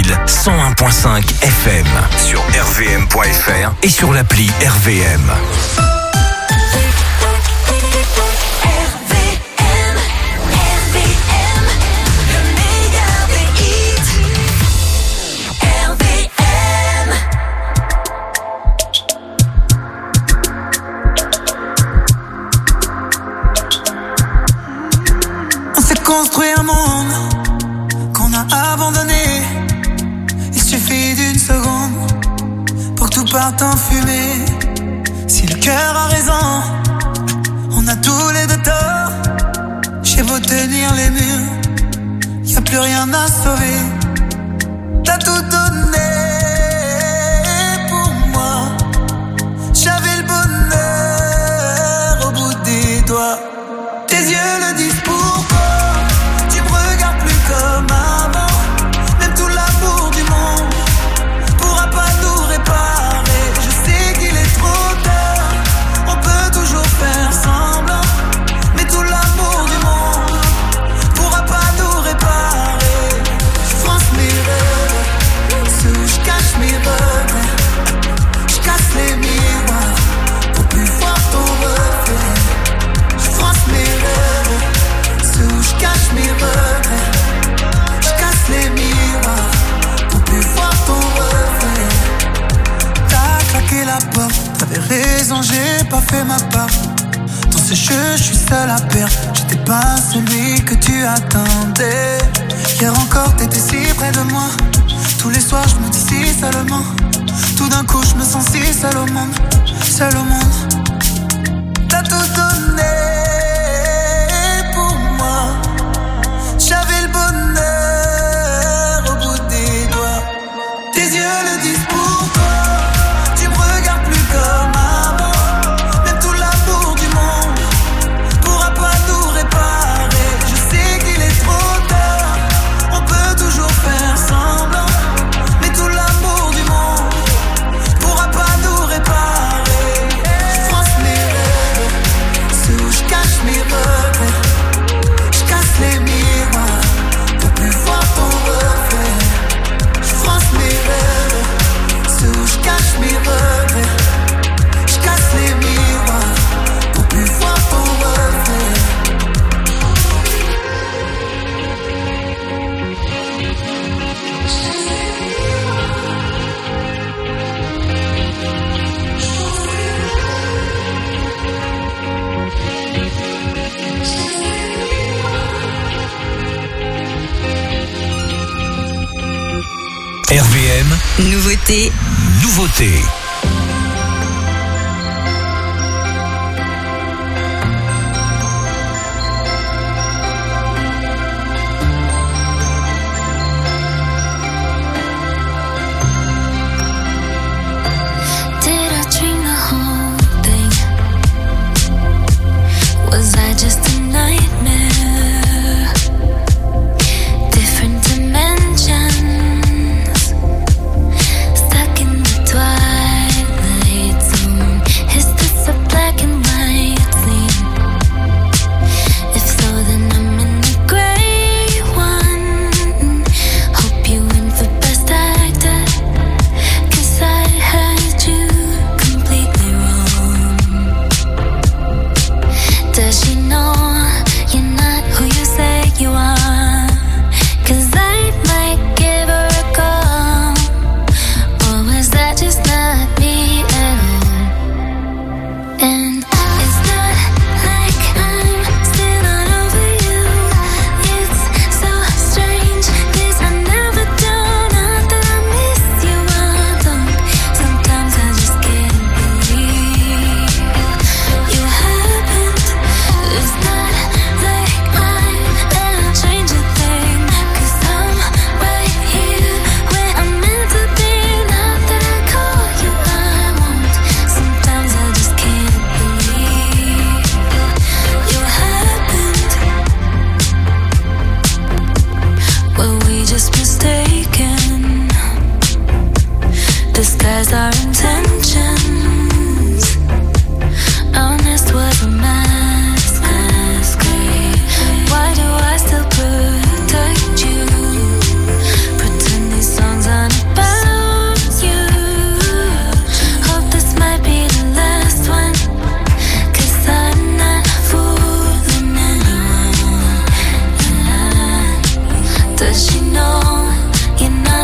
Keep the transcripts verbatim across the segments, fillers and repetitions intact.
Lille, cent un virgule cinq F M. Sur R V M point F R et sur l'appli R V M. Construire un monde qu'on a abandonné. Il suffit d'une seconde pour que tout parte en fumée. Si le cœur a raison, on a tous les deux tort. J'ai beau tenir les murs, y a plus rien à sauver. T'as tout donné pour moi. J'avais le bonheur au bout des doigts. Tes yeux le disent pourquoi. Comme avant, même tout l'amour du monde pourra pas nous réparer. Je sais qu'il est trop tard, on peut toujours faire semblant, mais tout l'amour du monde pourra pas nous réparer. Je France mes rêves, ceux où je cache mes regrets. Je casse les miroirs pour plus voir ton reflet. Je France mes rêves, ceux où je cache mes regrets. Les miroirs pour plus voir ton reflet. T'as claqué la porte, t'avais raison, j'ai pas fait ma part. Dans ce jeu, je suis seul à perdre. J'étais pas celui que tu attendais. Hier encore, t'étais si près de moi. Tous les soirs, je me dis si seulement. Tout d'un coup, je me sens si seul au monde. Seul au monde. T'as tout donné pour moi. J'avais le bonheur. Tes yeux le disent pourquoi. Tu me regardes plus comme avant. Même tout l'amour du monde pourra pas nous réparer. Je sais qu'il est trop tard, on peut toujours faire semblant, mais tout l'amour du monde pourra pas nous réparer. Je France mes rêves, ceux où je cache mes regrets. Je casse les miroirs pour plus voir ton reflet. Mes rêves, ceux où je cache mes regrets. Je casse les miroirs pour plus voir ton reflet. R V M. Nouveauté. Nouveauté. Did I dream the whole thing? Was I just a nightmare? Different dimensions. Stuck in the twilight.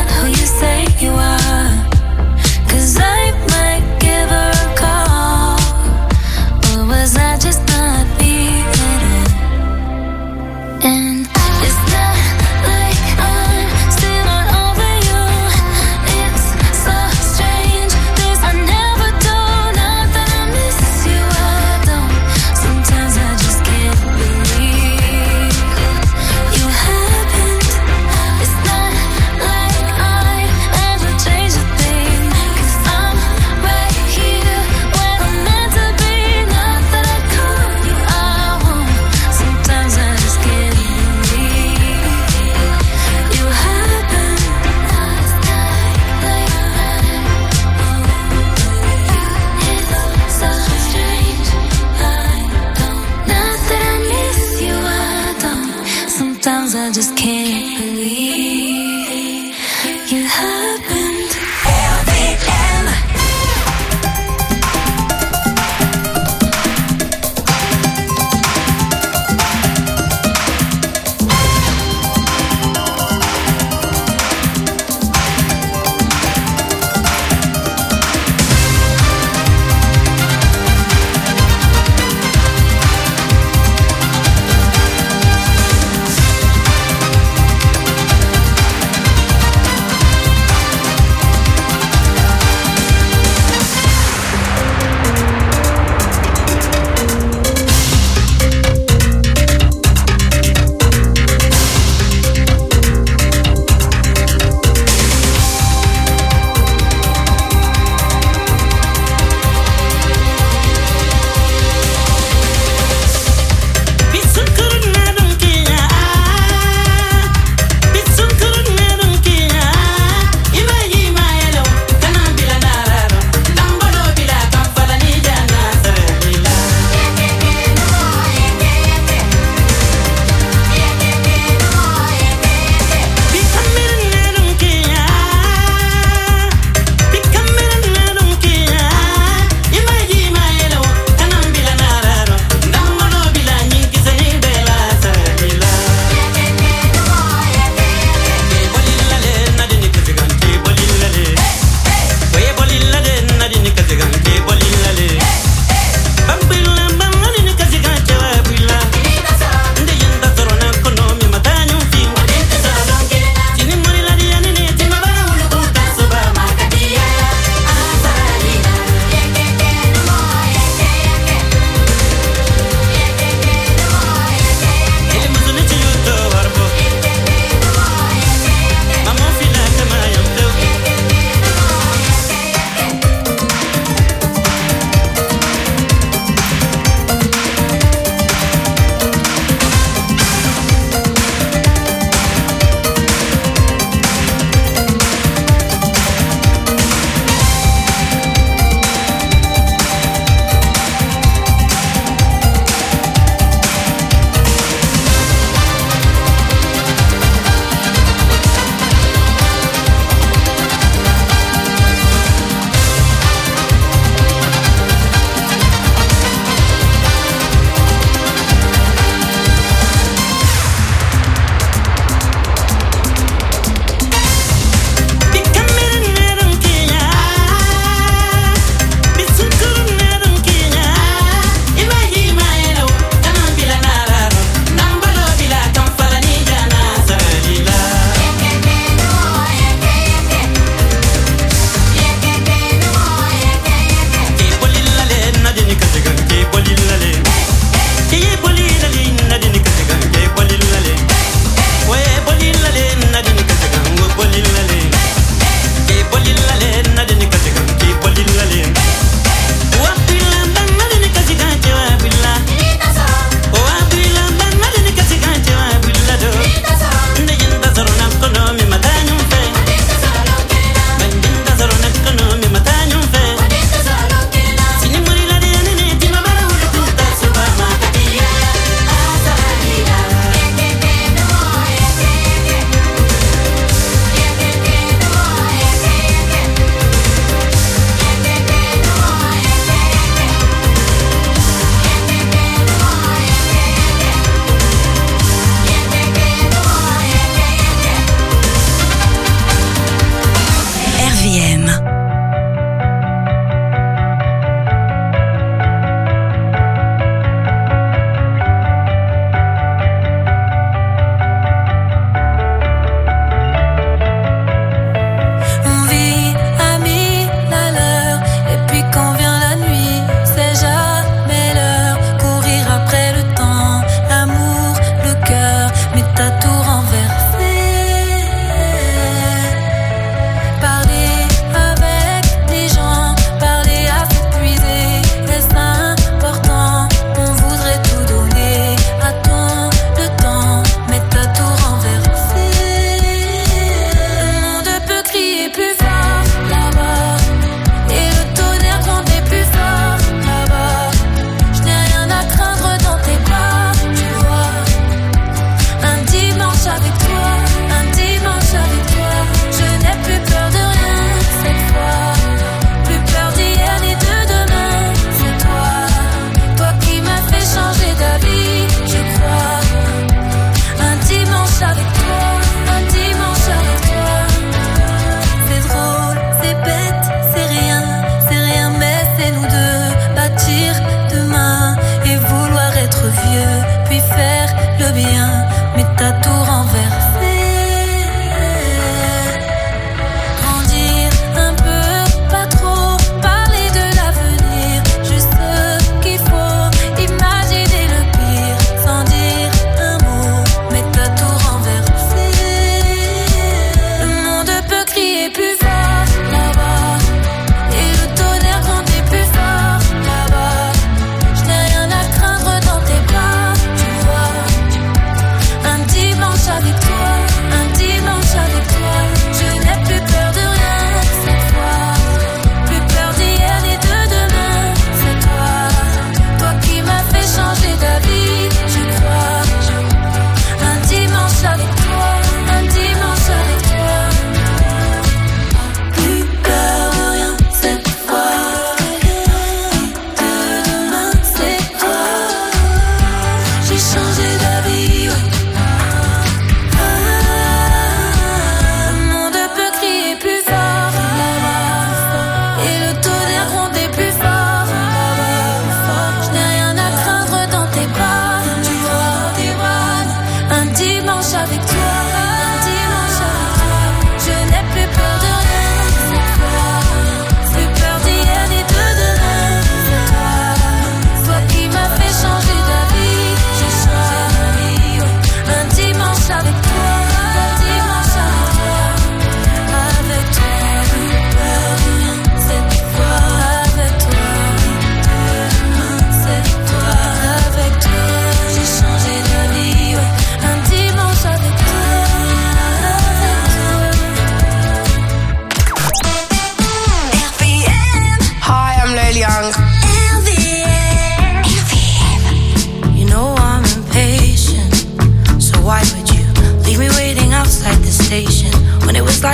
not who you say you are. 'Cause I might give her a call. Or was I just not being it? And it's not like I'm still not over you. It's so strange, 'cause I never do, not that I miss you, I don't. Sometimes I just can't believe you happened. It's not like I ever changed.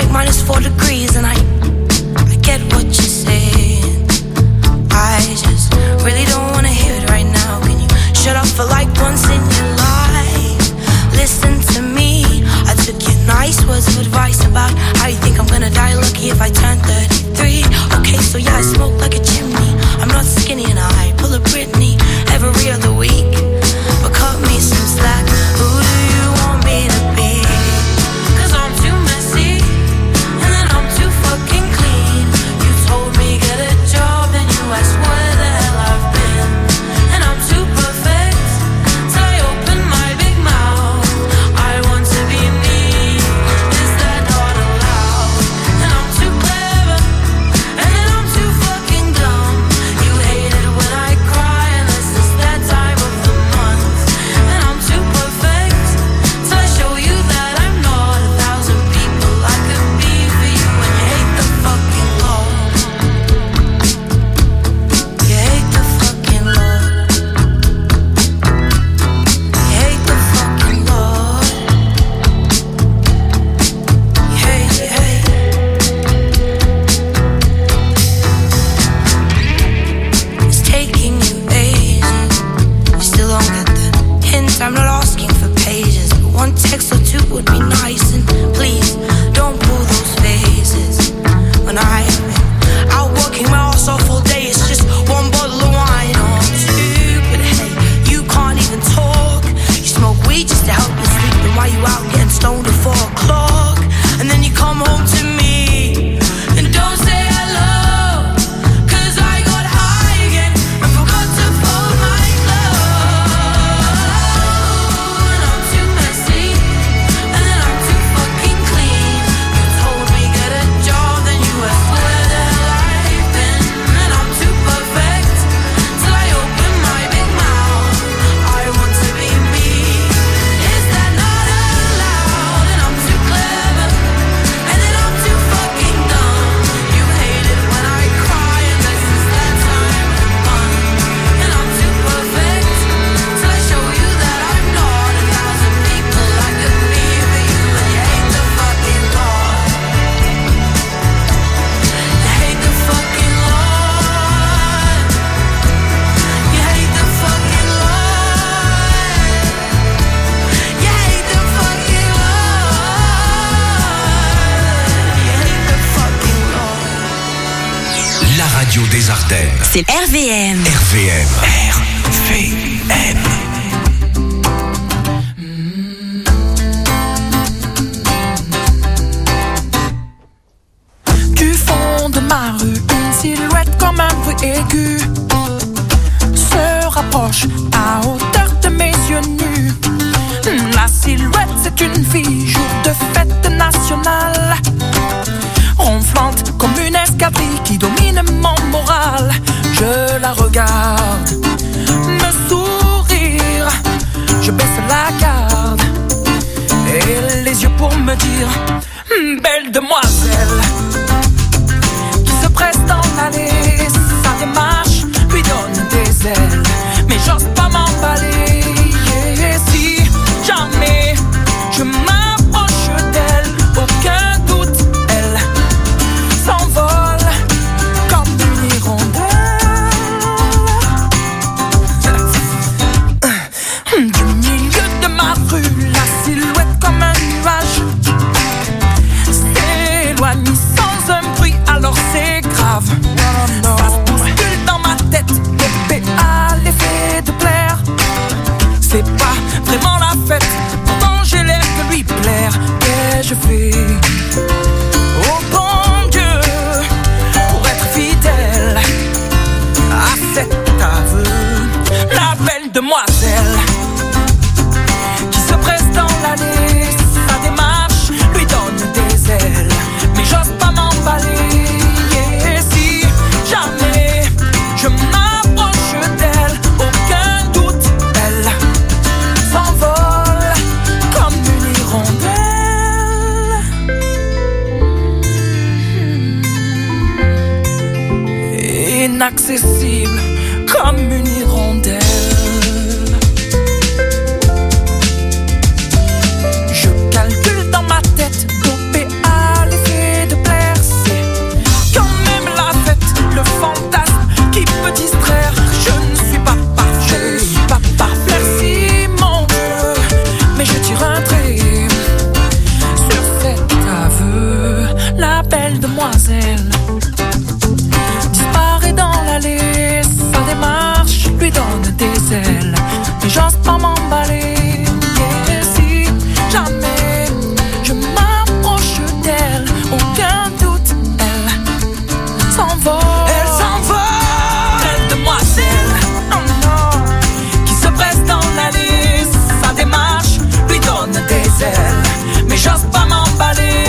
like minus four degrees, and I, I get what you're saying. I just really don't wanna hear it right now. Can you shut up for like once in your life? Listen to me. I took your nice words of advice about how you think I'm gonna die lucky if I turn thirty-three. Okay, so yeah, I smoke like a chimney. I'm not skinny and I pull a Britney every other week. But cut me some slack. Who do you want me to be? Cause I'm too messy, and then I'm too fucking clean. You told me get a job, then you asked where the hell I've been. And I'm too perfect, till I open my big mouth. I want to be me, is that not allowed? And I'm too clever, and then I'm too fucking dumb. You hate it when I cry, unless it's that time of the month. And I'm too perfect, till I show you that I'm not a thousand people I could be for you. And you hate the fucking law. You hate the fucking law. You hate the fucking law. You hate, you hate. It's taking you ages. You still don't get the hint. I'm not asking for pages, but one text or two would be nice. And please don't pull those faces. When I've been out working my ass off all day, it's just one bottle of wine or two. But hey, you can't even talk. You smoke weed just to help you sleep. Then why you out getting stoned at four o'clock? And then you come home to me and don't say hello. Cause I got high again and forgot to fold my clothes. And I'm too messy, and then I'm too fucking clean. You told me get a job, then you asked where the hell I've been. And I'm too perfect, till I open my big mouth. I want to be me, is that not allowed? And I'm too clever, and then I'm too fucking dumb. You hate it when I cry, unless it's that time of the month. And I'm too perfect, till I show you that I'm not a thousand people I could be for you. And you hate the fucking law. You hate the fucking law. You hate the fucking law. You hate the fucking law. You hate the fucking law. La radio des Ardennes. C'est R V M. R V M. R V M. Du fond de ma rue, une silhouette comme un bruit aigu se rapproche à hauteur de mes yeux nus. La silhouette, c'est une fille, jour de fête nationale, ronflante comme une escadrille qui domine mon moral. Je la regarde me sourire, je baisse la garde et les yeux pour me dire belle demoiselle, qui se presse dans l'allée. Sa démarche lui donne des ailes, mais j'ose pas m'emballer. Et si jamais je m'approche d'elle, aucun doute, elle s'envole comme une hirondelle. Du milieu de ma rue, la silhouette comme un nuage s'éloigne sans un bruit, alors c'est grave. Ça se bouscule dans ma tête, dopé à l'effet de plaire. C'est pas vraiment la fête, pourtant j'ai l'air de lui plaire. Qu'ai-je fait, oh bon Dieu, pour être fidèle à cet aveu? La belle demoiselle qui se presse dans l'allée, sa démarche lui donne des ailes, mais j'ose pas m'emballer. Et si jamais je m'approche d'elle, aucun doute, elle s'envole comme une hirondelle. Inaccessible comme une hirondelle. Je calcule dans ma tête, dopé à l'effet belle demoiselle disparaît dans l'allée. Sa démarche lui donne des ailes, mais j'ose pas m'emballer. Et si jamais je m'approche d'elle, aucun doute, elle s'envole. Elle s'envole, belle demoiselle, oh non, qui se presse dans l'allée. Sa démarche lui donne des ailes, mais j'ose pas m'emballer.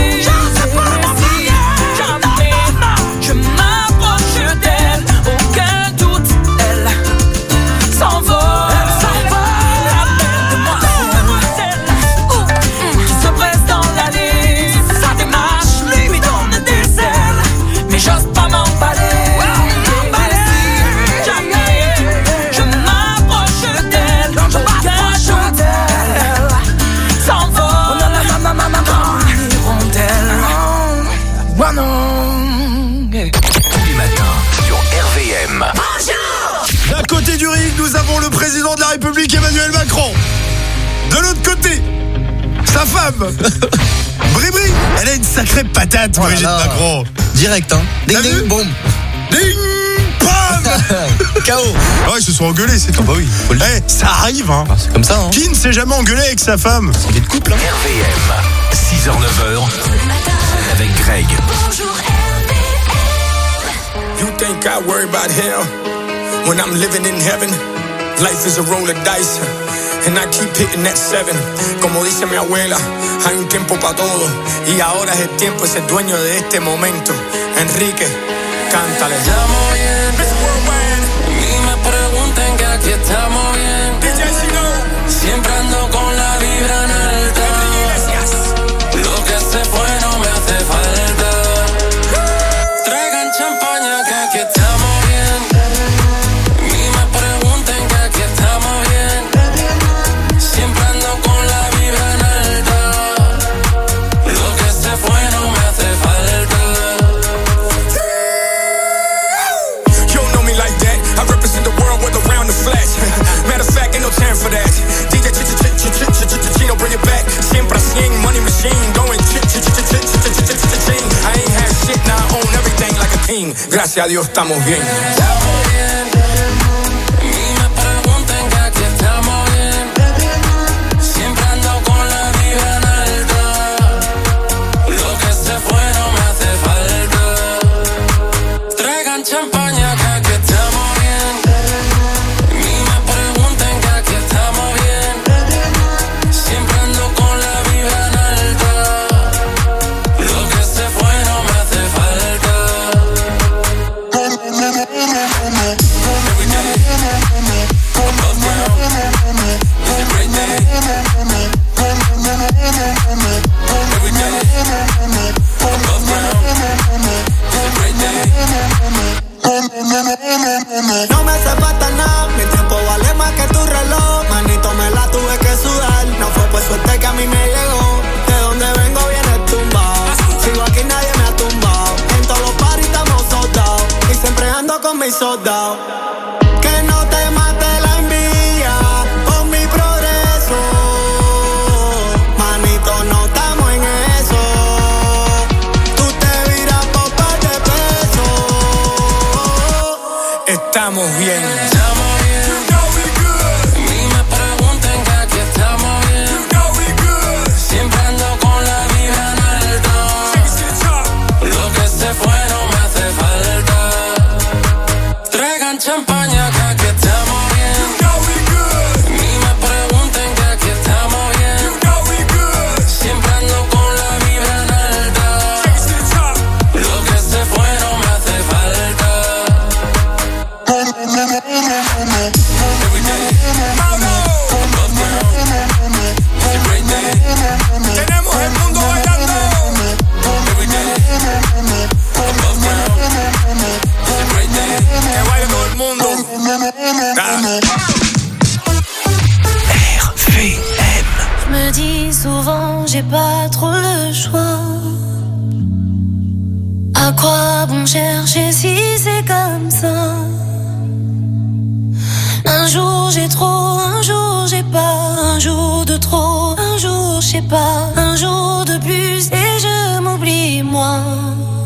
D'un côté du ring, nous avons le président de la République Emmanuel Macron. De l'autre côté, sa femme Bribri. Elle a une sacrée patate, oh Brigitte Macron. Direct, hein. Ding ding, boum. Ding, pam. K O. Ah ouais, ils se sont engueulés, c'est tout. Bah oui. Eh, hey, ça arrive, hein. Ah, c'est comme ça, hein. Qui ne s'est jamais engueulé avec sa femme? C'est des couples, hein. R V M, six heures neuf heures, avec Greg. Bonjour R V M. You think I worry about hell when I'm living in heaven? Life is a roll of dice, and I keep hitting that seven. Como dice mi abuela, hay un tiempo para todo, y ahora es el tiempo, es el dueño de este momento. Enrique, cántale. Estamos bien, ni me pregunten que aquí estamos bien. Siempre ando con la vibra en alta. Lo que se fue no me hace falta. Traigan champaña que aquí estamos bien. Ni me pregunten que aquí estamos bien. Siempre ando con la vibra en alta. Lo que se fue no me hace falta. You don't know me like that. I represent the world with around the flash. Matter of fact, ain't no time for that. D J Chino, bring it back. Siempre cien, money machine, going ch-ch-ch-ch-ch-ch-ch-ch-ch-ch-ch-ch. I ain't had shit, now I own everything like a king. Gracias a Dios estamos bien. Estamos bien. Ni me pregunten que aquí estamos bien. Siempre ando con la vibra en alta. Lo que se fue no me hace falta. Traigan champaña que aquí estamos bien. Ni me pregunten que aquí estamos bien. Siempre ando con la vibra en alta. Lo que se fue no me hace falta. Every day, above ground, it's a great day. Every day, above ground, it's a great day. No me hace falta nada, mi tiempo vale más que tu reloj. Manito, me la tuve que sudar, no fue por suerte que a mí me llegó. De donde vengo viene tumbado, sigo aquí nadie me ha tumbado. En todos los paris estamos soldados, y siempre ando con mis soldados. Que no te mate la envidia con mi progreso. Manito, no estamos en eso. Tú te viras por par de pesos. Estamos bien. Estamos bien. Ni me pregunten que aquí estamos bien. Siempre ando con la vibra en alta. Lo que se fue no me hace falta. Traigan champaña que aquí estamos bien. Ni me pregunten que aquí estamos bien. Siempre ando con la vibra en alta. Lo que se fue no me hace falta. Every day, above ground, it's a great day. Tenemos el mundo bailando. Every day, above ground, it's a great day. Que baile todo el mundo. Ah. R V M. Je me dis souvent, j'ai pas trop le choix. À quoi bon chercher si c'est comme ça? Un jour j'ai trop, un jour j'ai pas. Un jour de trop, un jour je sais pas. Un jour de plus et je m'oublie moi.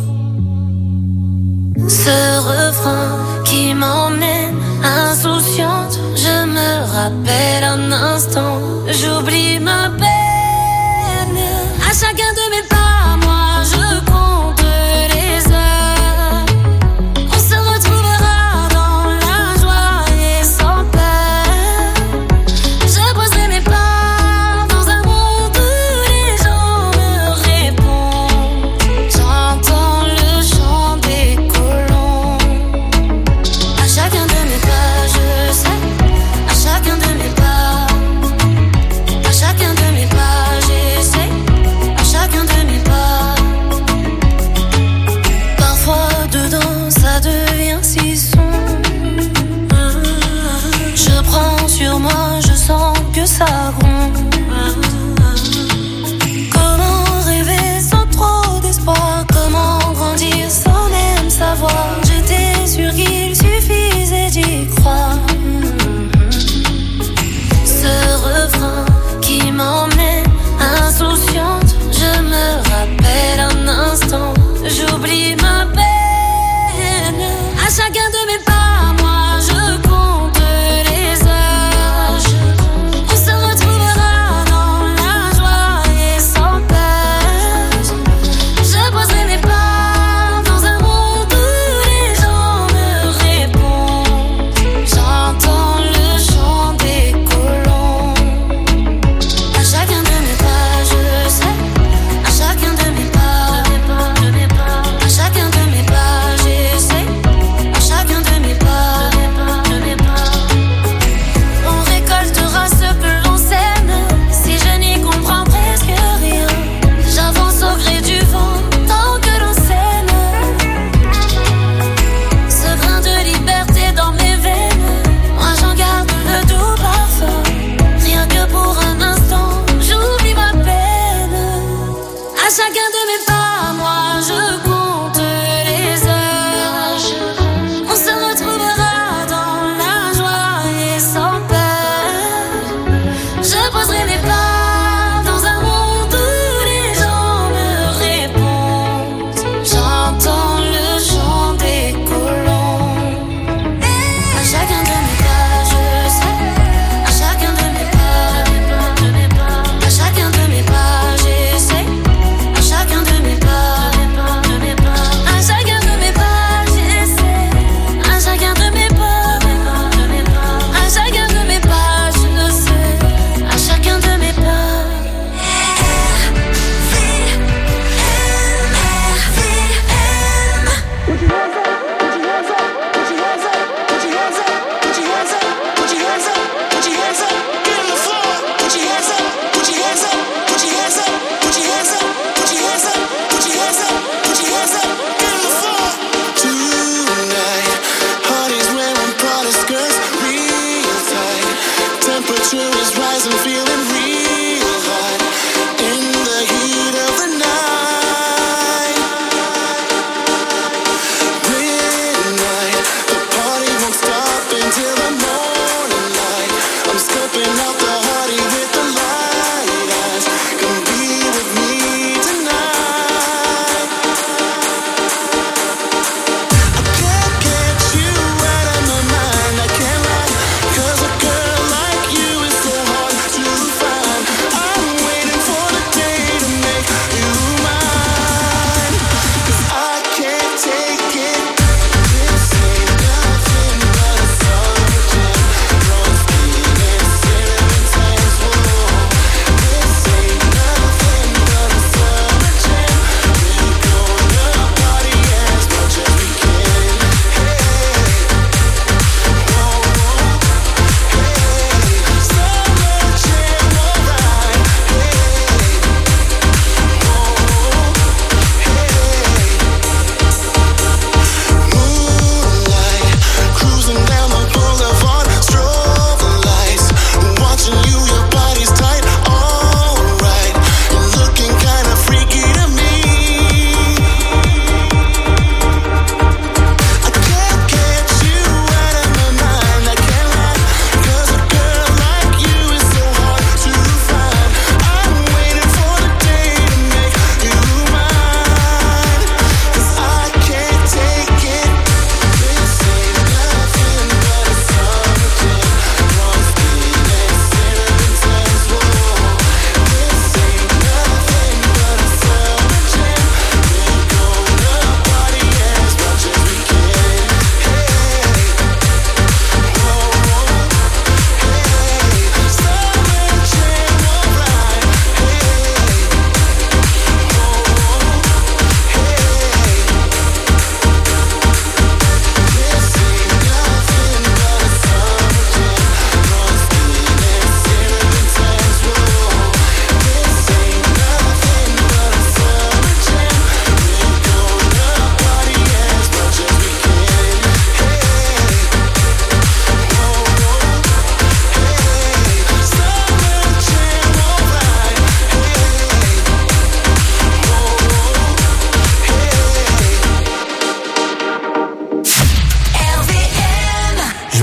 Ce refrain qui m'emmène insouciante, je me rappelle un instant, j'oublie ma peine. À chacun de mes pas, moi je compte les heures. On se retrouvera dans la joie et sans peur. Je poserai mes pas dans un monde où les gens me répondent. J'entends le chant des colons. À chacun de mes pas, je sais. À chacun de mes pas, à chacun de mes pas, j'essaie. À chacun de mes pas. Parfois dedans ça devient si sombre. Je prends sur moi, je sens que ça gronde. Comment rêver sans trop d'espoir? Comment grandir sans même savoir? J'étais sûre qu'il suffisait d'y croire. Ce refrain qui m'emmène insouciante, je me rappelle un instant, j'oublie ma peine. À chacun de mes pas, moi je compte les heures. On se retrouve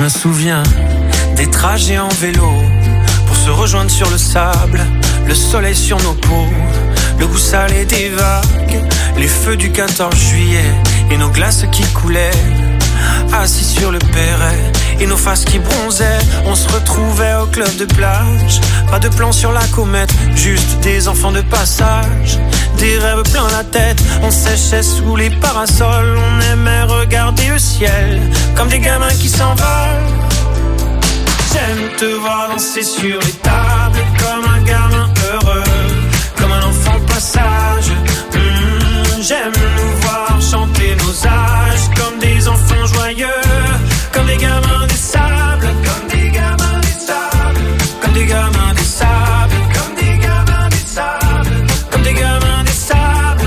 Je me souviens des trajets en vélo pour se rejoindre sur le sable, le soleil sur nos peaux, le goût salé des vagues, les feux du quatorze juillet et nos glaces qui coulaient. Assis sur le perret et nos faces qui bronzaient, on se retrouvait au club de plage. Pas de plan sur la comète, juste des enfants de passage. Des rêves plein la tête, on séchait sous les parasols. On aimait regarder le ciel comme des gamins qui s'envolent. J'aime te voir danser sur les tables comme un gamin heureux, comme un enfant passage. Mmh, j'aime nous voir chanter nos âges comme des enfants joyeux, comme des gamins des sables, comme des gamins des sables, comme des gamins des sables, comme des gamins des sables, comme des gamins des sables.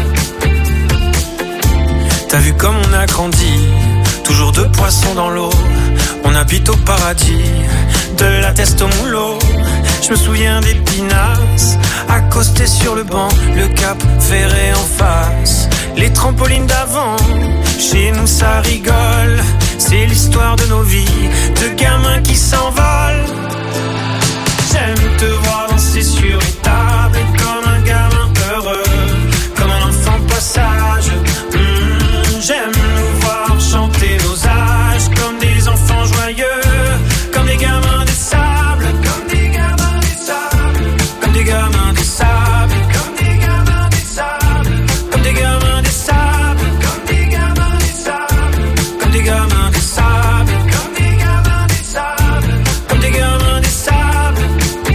T'as vu comme on a grandi, toujours deux poissons dans l'eau. On habite au paradis, de la teste au moulot. Je me souviens des pinasses, accostés sur le banc, le cap ferré en face, les trampolines d'avant. Chez nous ça rigole, c'est l'histoire de nos vies, de gamins qui s'envolent. J'aime te voir danser sur les tables comme un gamin heureux, comme un enfant passage. Mmh, j'aime nous voir chanter nos âges comme des enfants joyeux, comme des gamins des sables, comme des gamins des sables, comme des gamins des sables, comme des gamins des sables, comme des gamins des sables, comme des gamins des sables, comme des gamins des sables, comme des gamins des sables, comme des gamins des sables.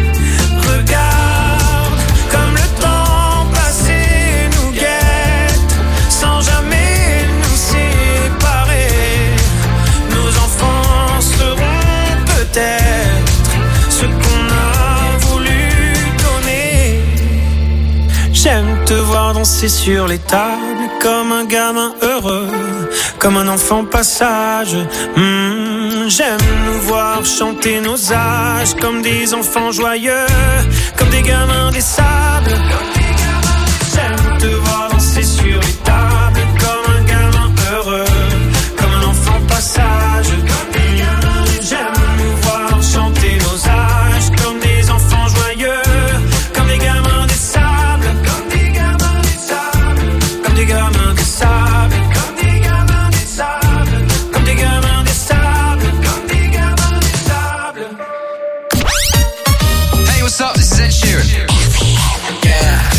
Regarde comme le temps passé nous guette, sans jamais nous séparer. Nos enfants seront peut-être ce qu'on a voulu donner. J'aime te voir danser sur les tables comme un gamin heureux, comme un enfant passage. Mmh, j'aime nous voir chanter nos âges comme des enfants joyeux, comme des gamins des sables. J'aime te voir danser sur les tables comme un gamin heureux, comme un enfant passage. J'aime nous voir chanter nos âges comme des enfants joyeux, comme des gamins des sables, comme des gamins des sables, comme des gamins des sables, comme des gamins des sables, comme des gamins des sables, comme des gamins des sables. Hey, what's up? This is Ed Sheeran. Yeah.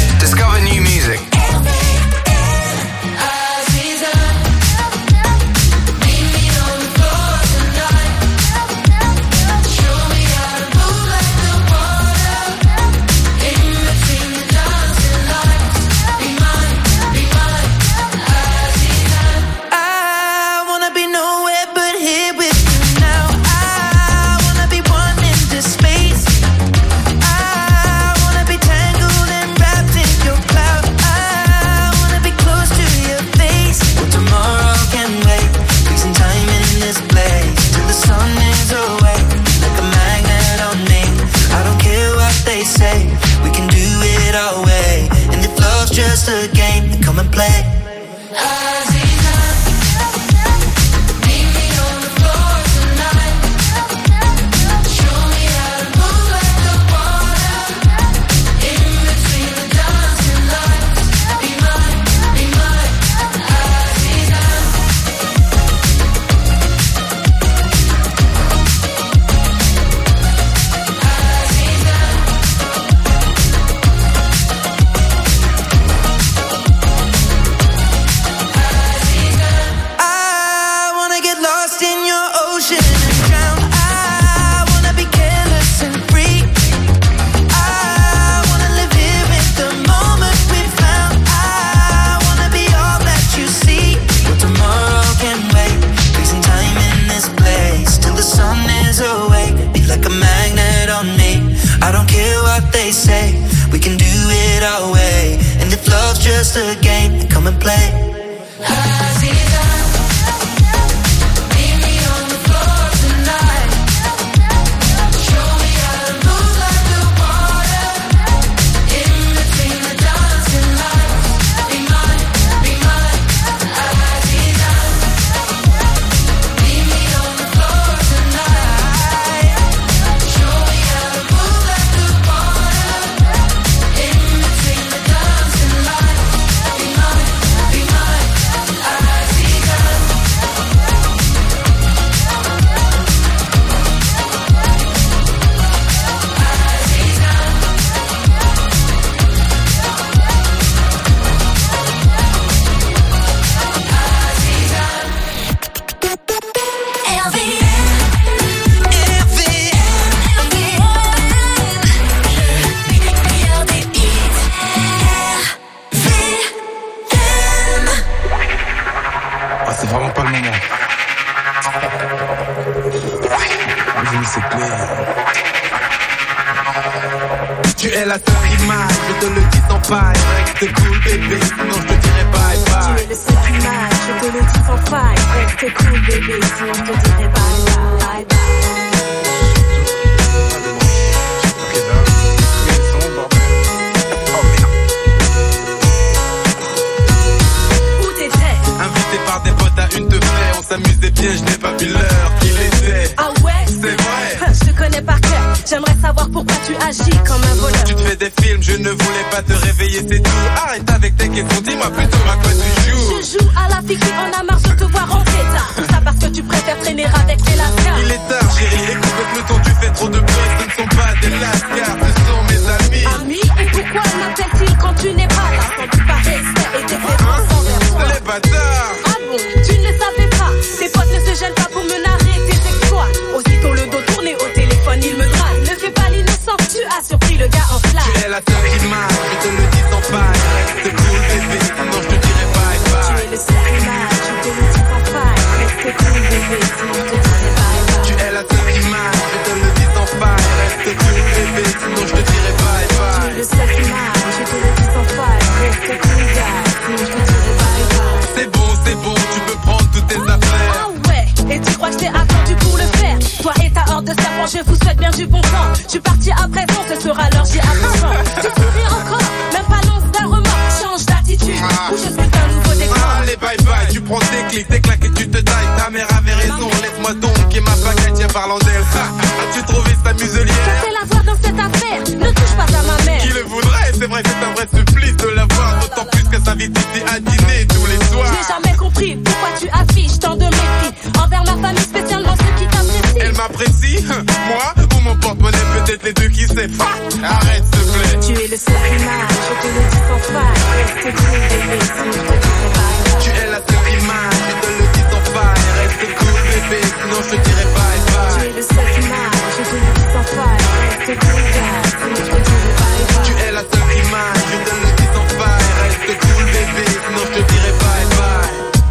la seule qui m'aille, je te le dis sans faille. Reste cool bébé, sinon je te dirai bye bye. Tu es le seul qui m'aille, je te le dis sans faille. Reste cool bébé, sinon je te dirai bye bye bye. Par des potes à une de fer, on s'amusait bien, je n'ai pas vu l'heure qu'il était. Ah ouais? C'est vrai. Je te connais par cœur, j'aimerais savoir pourquoi tu agis comme un voleur. Tu te fais des films, je ne voulais pas te réveiller, c'est tout. Arrête avec tes questions, dis-moi plutôt à quoi tu joues. Je joue à la fille qui en a marre de te voir rentrer tard. Tout ça parce que tu préfères traîner avec les lascars. Il est tard chérie, écoute le ton, tu fais trop de buzz. Ce ne sont pas des lascars, ce sont mes amis. Amis? Et pourquoi m'appellent-ils quand tu n'es pas là? Sans doute par respect et déférence envers toi. Les bâtards. Ah bon? Tu ne le savais pas. Tes potes ne se gênent pas pour me narrer tes exploits. Aussitôt le dos tourné au téléphone, il me drague. Ne fais pas l'innocent, tu as surpris le gars en flash. Tu es la seule qui m'aille, je te le dis sans faille. Reste cool bébé, sinon je te dirai bye bye. Tu es le seul qui m'aille, je te le dis sans faille. Reste cool bébé, sinon je te dirai bye bye. Tu es la seule qui m'aille, je te le dis sans faille. Reste cool bébé, sinon je te dirai bye bye. Tu es le seul qui m'aille, je te le dis sans faille. Reste cool gars, sinon je te dirai bye bye. C'est bon, c'est bon, tu peux prendre toutes tes affaires. Ah ouais, et tu crois que je t'ai attendu pour le faire? Toi et ta horde de serpents, je vous souhaite bien du bon temps. Je suis parti à présent, ce sera l'heure, j'y attends. Tu souris encore, même pas l'once d'un remords. Change d'attitude, ou je suis un nouveau décor. Allez bye bye, tu prends tes clics, tes claques et tu te tailles. Ta mère avait raison, laisse-moi donc et ma baguette, tiens parlant d'elle. As-tu trouvé sa muselière? Je sais la voir dans cette affaire, ne touche pas à ma mère. Qui le voudrait, c'est vrai, c'est un vrai supplice de la voir. D'autant plus que ça invite ici à dîner tous les soirs. J'ai jamais compris pourquoi tu affiches tant de mépris envers ma famille, spécialement ceux qui t'apprécient. Elle m'apprécie, moi ou mon porte-monnaie, peut-être les deux, qui sait. Arrête s'il te plaît. Tu es le seul qui m'aille, je te le dis sans faille. Reste cool bébé, sinon je te dirai bye bye. Tu es la seule qui m'aille, je te le dis sans faille. Reste cool bébé, sinon je te dirai bye bye. Tu es le seul qui m'aille, je te le dis sans faille. Reste cool gars, sinon je te dirai bye bye. Tu es la seule qui m'aille, je te le dis sans faille. Reste cool bébé, sinon je te dirai bye bye.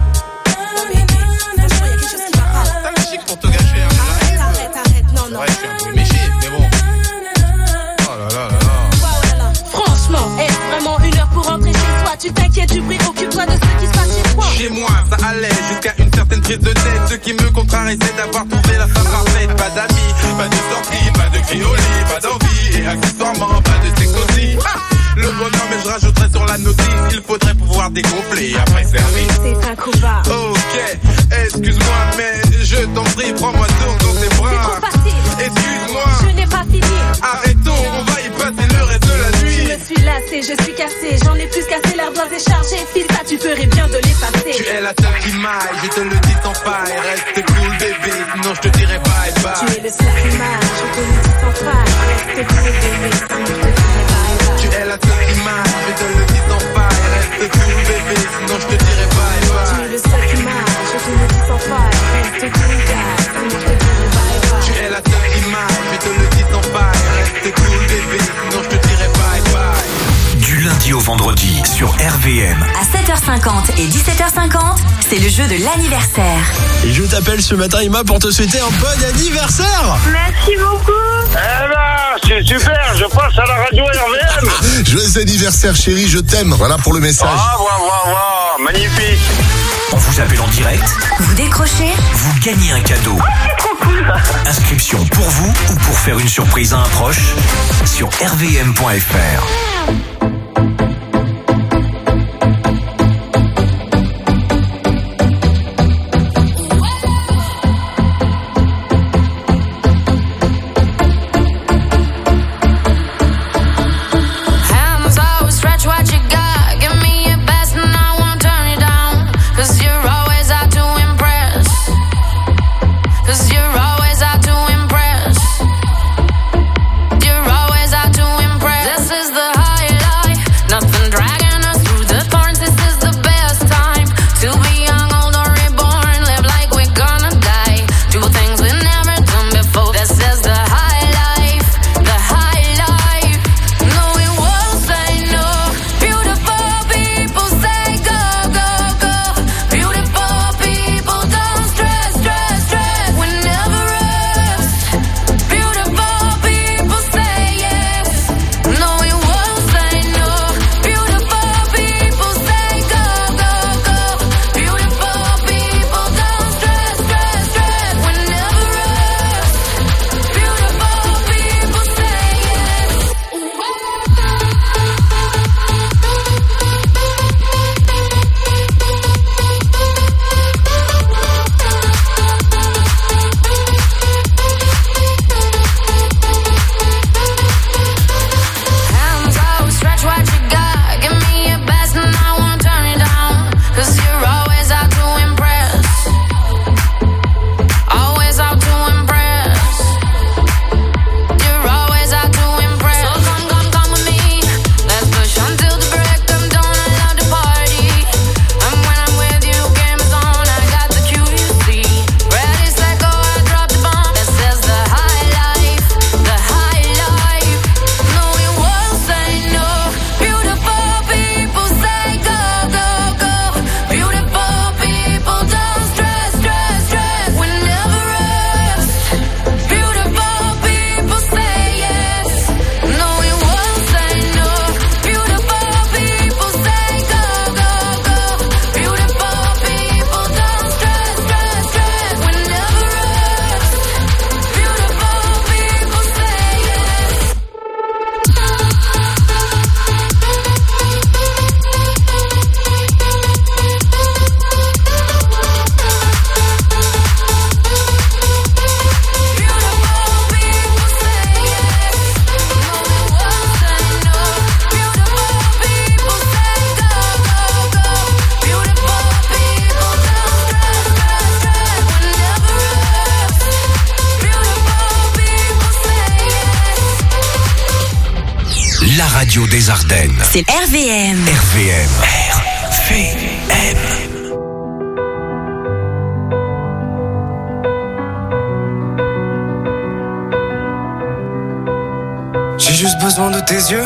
T'as la chic pour te gâcher, hein. Arrête, arrête, arrête, non, non. Ouais, je suis un peu méchant, mais bon. Oh là là là là. Franchement, est-ce vraiment une heure pour rentrer chez toi? Tu t'inquiètes du bruit, occupe-toi de ce qui se passe chez toi. Chez moi, ça allait jusqu'à une certaine prise de tête. Ce qui me contrarie, c'est d'avoir trouvé la femme parfaite. Pas d'amis, pas de sortie, pas de cri au lit, pas d'envie. Et accessoirement, pas de sexe aussi. Ah, le bonheur, mais je rajouterai sur la notice. Il faudrait pouvoir dégonfler après service. C'est un coup bas. Ok, excuse-moi, mais je t'en prie, prends-moi donc dans tes C'est bras. trop facile. Excuse-moi, Je n'ai pas fini. arrêtons, on va y passer le reste de la Je nuit. me suis lassée, je suis cassée. J'en ai plus cassé, l'ardoise est chargée. Fils, ça, tu ferais bien de l'effacer. Tu es la seule qui m'aille, je te le dis sans faille. Reste cool bébé, sinon je te dirai bye bye. Tu es le seul qui m'aille, je te le dis sans faille. Reste cool bébé, sinon je te dirai bye bye. Tu es la seule qui m'aille, je te le dis sans faille. Reste cool bébé, sinon je te dirai bye Tu bye. es le seul qui m'aille, je te le dis sans faille. Reste cool gars, sinon je te dirai bye bye. Tu es la seule qui m'aille, je te le dis sans faille. Reste cool bébé, sinon je te dirai bye bye. Du lundi au vendredi sur R V M. À sept heures cinquante et dix-sept heures cinquante, c'est le jeu de l'anniversaire. Et je t'appelle ce matin, Emma, pour te souhaiter un bon anniversaire. Merci beaucoup. Eh ben, c'est super, je passe à la radio R V M. Joyeux anniversaire chérie, je t'aime. Voilà pour le message. Ah, waouh, waouh, waouh, magnifique. On vous appelle en direct, Vous décrochez, vous gagnez un cadeau. Trop cool. Inscription pour vous ou pour faire une surprise à un proche sur R V M point F R. Hands always stretch what you got. Give me your best and I won't turn it down. Cause you're always out to impress. Cause you're always out to impress. You're always out to impress. This is the high life. radio des Ardennes. C'est R V M. R V M. R V M. J'ai juste besoin de tes yeux,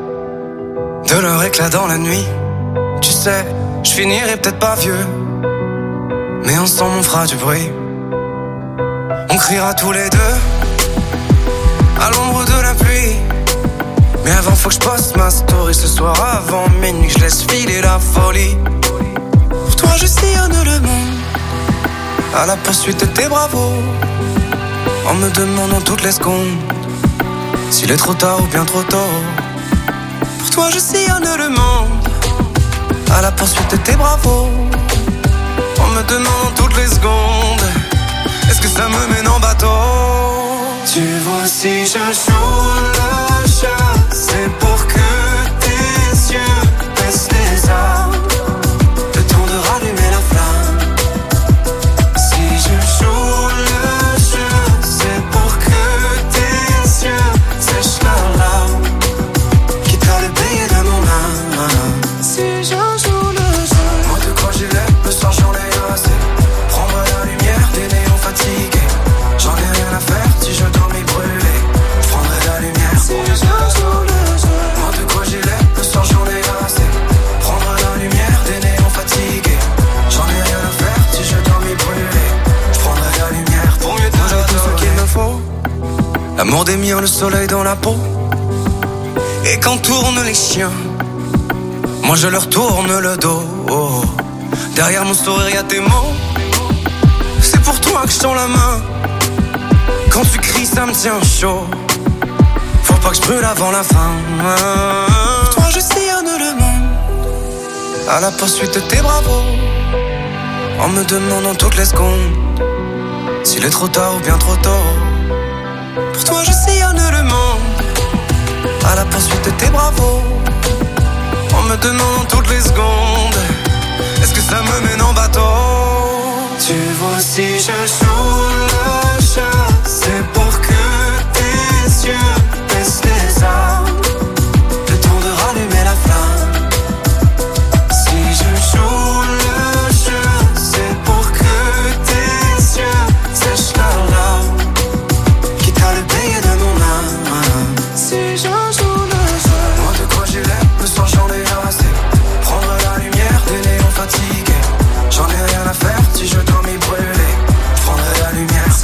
de leur éclat dans la nuit. Tu sais, je finirai peut-être pas vieux, mais ensemble on fera du bruit. On criera tous les deux à l'ombre de la pluie. Mais avant faut que je poste ma story ce soir avant minuit, que je laisse filer la folie. Pour toi je sillonne le monde à la poursuite de tes bravos, en me demandant toutes les secondes s'il est trop tard ou bien trop tôt. Pour toi je sillonne le monde à la poursuite de tes bravos, en me demandant toutes les secondes est-ce que ça me mène en bateau. Tu vois si je joue le jeu, c'est pour que tes yeux baissent les armes, le temps de rallumer la flamme. Si je joue le jeu, c'est pour que tes yeux sèchent leurs larmes, quitte à le payer de mon âme. Si je joue le jeu, moi de quoi j'ai l'air, le soir j'en ai assez. Prendre la lumière des néons fatigués, j'en ai rien à faire si je dois m'y brûler. Je prendrai la lumière si je joue le jeu. Moi de quoi j'ai l'air, le soir j'en ai assez. Prendre la lumière des néons fatigués, j'en ai rien à faire si je dois m'y brûler. Je prendrai la lumière pour mieux te donner tout ce qu'il me faut. L'amour des miens, le soleil dans la peau. Et quand tournent les chiens, moi je leur tourne le dos. Oh. Derrière mon sourire y'a tes mots, c'est pour toi que je tends la main. Quand tu cries ça me tient chaud, faut pas que je brûle avant la fin. Pour toi je sillonne le monde à la poursuite de tes bravos, en me demandant toutes les secondes s'il est trop tard ou bien trop tôt. Pour toi je sillonne le monde à la poursuite de tes bravos, en me demandant toutes les secondes est-ce que ça me mène en bateau. Tu vois si je joue le jeu, c'est pour que tes yeux baissent les armes, le temps de rallumer la flamme. Si je joue le jeu, c'est pour que tes yeux sèchent leurs larmes, quitte à le payer de mon âme. Si je joue le jeu, moi de quoi j'ai l'air, le soir j'en ai assez. Prendre la lumière des néons fatigués, j'en ai rien à faire si je dois m'y brûler. Je prendrai la lumière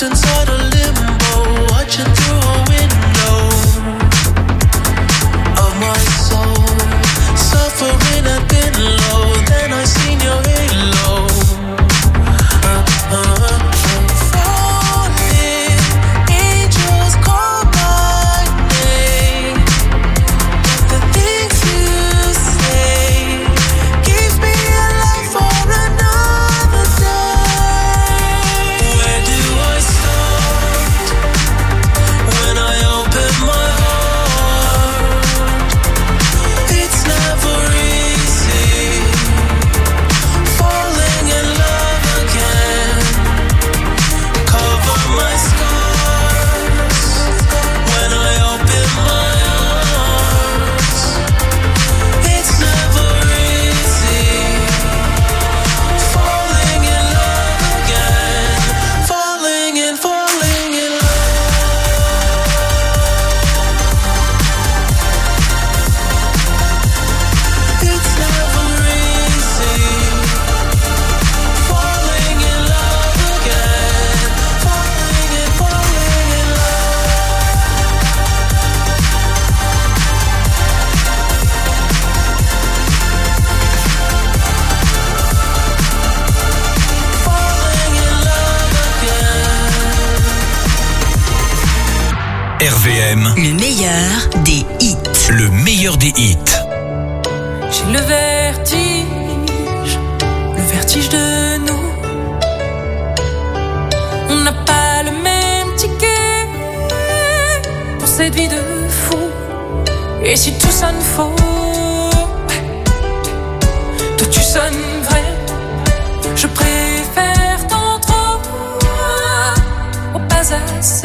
trapped inside a limbo, watching through a window of my soul, suffering I've been low. Then I seen your halo. Uh, uh, uh, falling, angels call my name. The things you say keeps me alive for another day. Where do I start when I open my heart? It's never easy falling in love again. Cover my scars when I open my arms. It's never easy falling in love again. Falling and falling in love. It's never easy falling in love again. Falling and falling in falling in love again. R V M, Le meilleur des hits. le meilleur des hits. J'ai le vertige, le vertige de nous. On n'a pas le même ticket pour cette vie de fou. Et si tout sonne faux, toi tu sonnes vrai. Je préfère tant trop au pas assez.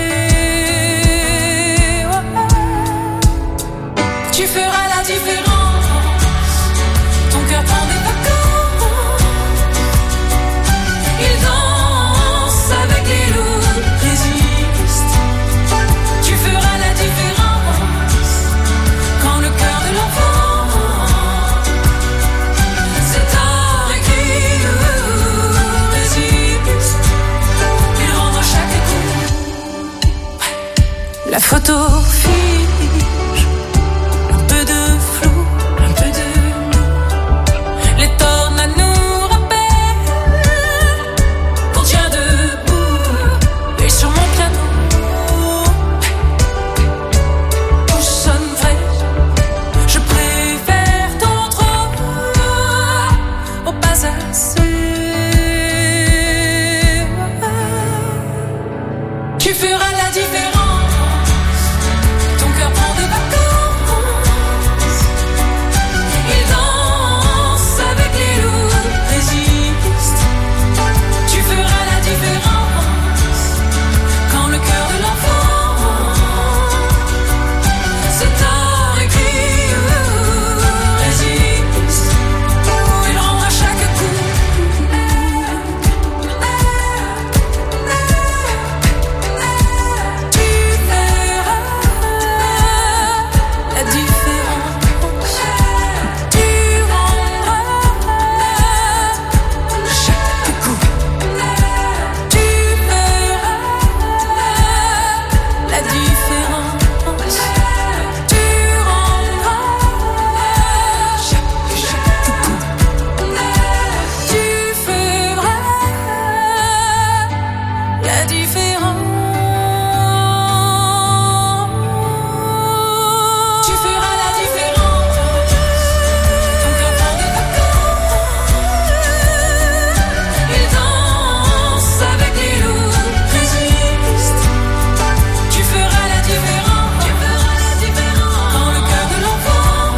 Tu feras la différence. Ton cœur prend des vacances. Il danse avec les loups, résiste. Tu feras la différence. Quand le cœur de l'enfant c'est tard écrit, résiste. Il rend à chaque coup. La photo fige, un peu de flou, un peu de nous. Les tornades nous rappellent qu'on tient debout. Et sur mon piano, tout sonne vrai. Je préfère tant trop au pas assez. Tu feras la différence. Ton cœur prend des vacances. Il danse avec les loups, résiste. Tu feras la différence. Quand le cœur de l'enfant c'est tard écrit, résiste. Il rend à chaque coup. Tu feras la différence. Tu rendras chaque coup. Tu feras la différence. Tu rendras chaque, chaque coup. Tu feras la différence. Tu feras la différence. Ton cœur prend des vacances. Il danse avec les loups, résiste. Tu feras la différence. Tu feras la différence. Quand le cœur de l'enfant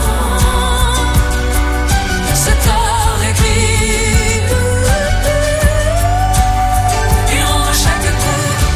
c'est tard écrit. Il rend à chaque coup.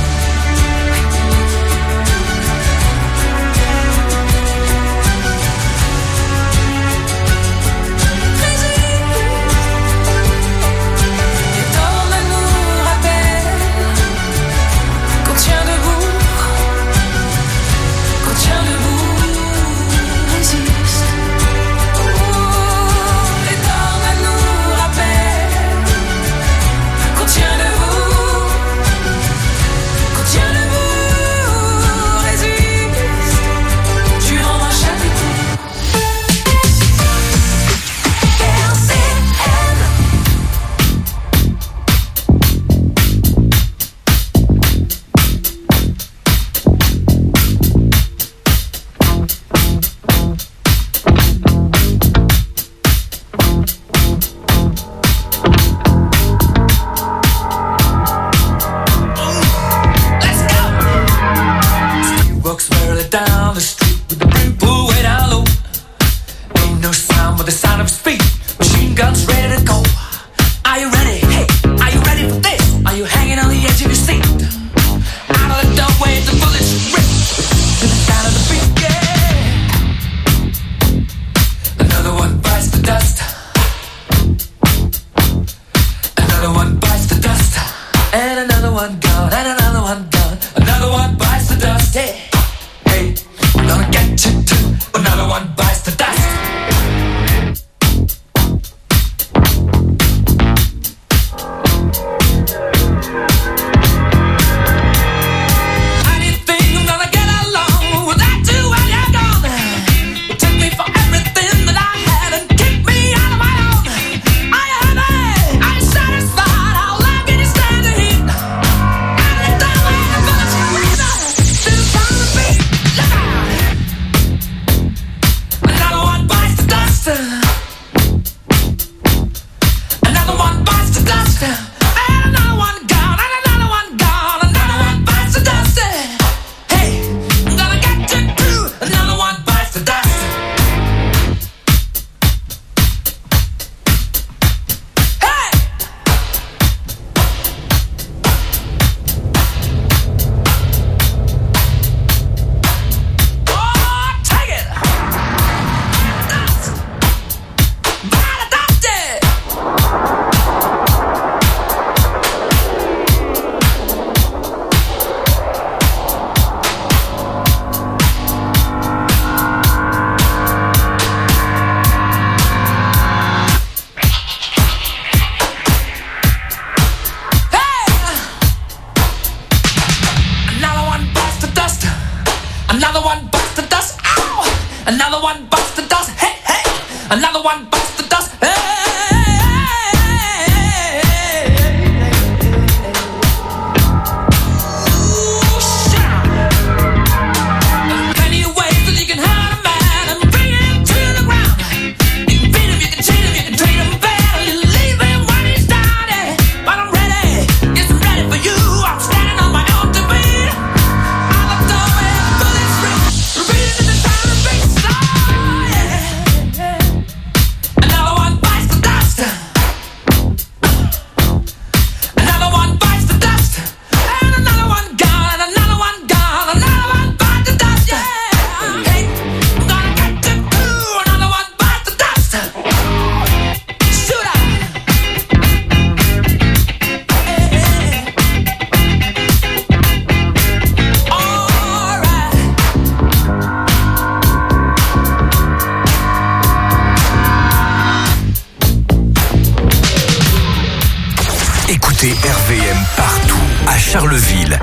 one gone, and another one gone. Another one bites the dust. Hey, hey, I'm gonna get you too. Another one bites the dust. Écoutez R V M partout, à Charleville,